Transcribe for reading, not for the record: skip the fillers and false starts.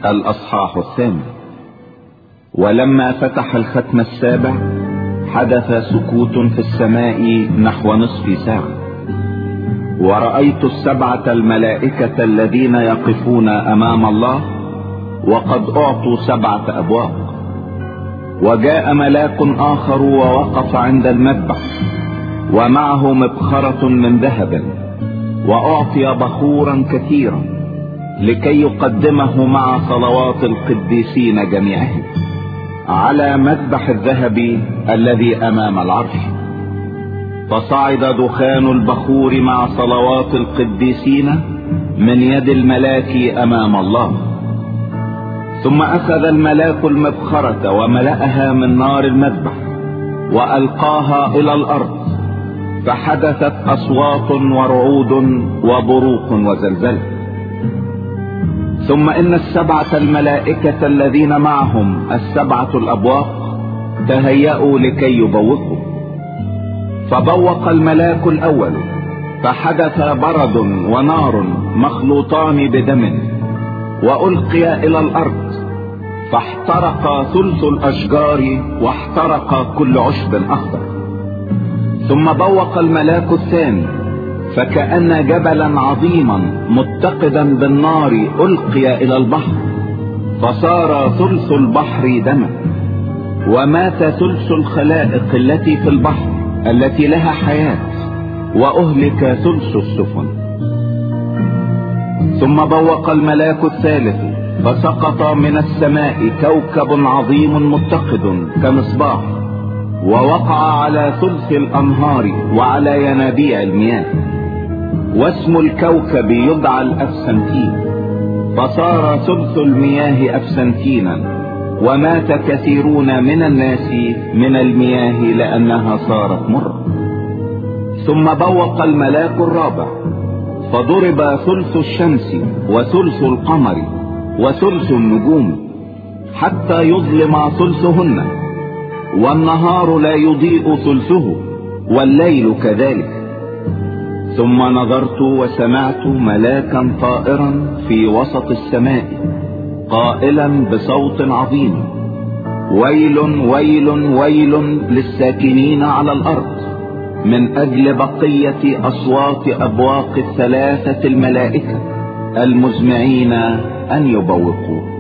الأصحاح 8. ولما فتح الختم السابع حدث سكوت في السماء نحو نصف ساعة، ورأيت 7 الملائكة الذين يقفون أمام الله، وقد أعطوا 7 أبواق. وجاء ملاك آخر ووقف عند المذبح، ومعه مبخرة من ذهب، وأعطي بخورا كثيرا لكي يقدمه مع صلوات القديسين جميعهم على مذبح الذهب الذي أمام العرش. فصعد دخان البخور مع صلوات القديسين من يد الملاك أمام الله. ثم أخذ الملاك المبخرة وملأها من نار المذبح وألقاها إلى الأرض، فحدثت أصوات ورعود وبروق وزلزلة. ثم إن 7 الملائكة الذين معهم 7 الأبواق تهيأوا لكي يبوقوا. فبوق الملاك الأول، فحدث برد ونار مخلوطان بدم، وألقي إلى الأرض، فاحترق ثلث الأشجار واحترق كل عشب أخضر. ثم بوق الملاك الثاني، فكأن جبلا عظيما متقدا بالنار ألقي إلى البحر، فصار ثلث البحر دما، ومات ثلث الخلائق التي في البحر التي لها حياة، وأهلك ثلث السفن. ثم بوق الملاك الثالث، فسقط من السماء كوكب عظيم متقد كمصباح، ووقع على ثلث الأنهار وعلى ينابيع المياه، واسم الكوكب يدعى الأفسنتين، فصار ثلث المياه أفسنتينا، ومات كثيرون من الناس من المياه لأنها صارت مرة. ثم بوق الملاك الرابع، فضرب ثلث الشمس وثلث القمر وثلث النجوم، حتى يظلم ثلثهن، والنهار لا يضيء ثلثه، والليل كذلك. ثم نظرت وسمعت ملاكا طائرا في وسط السماء قائلا بصوت عظيم: ويل ويل ويل للساكنين على الأرض من أجل بقية أصوات أبواق 3 الملائكة المزمعين أن يبوقوا.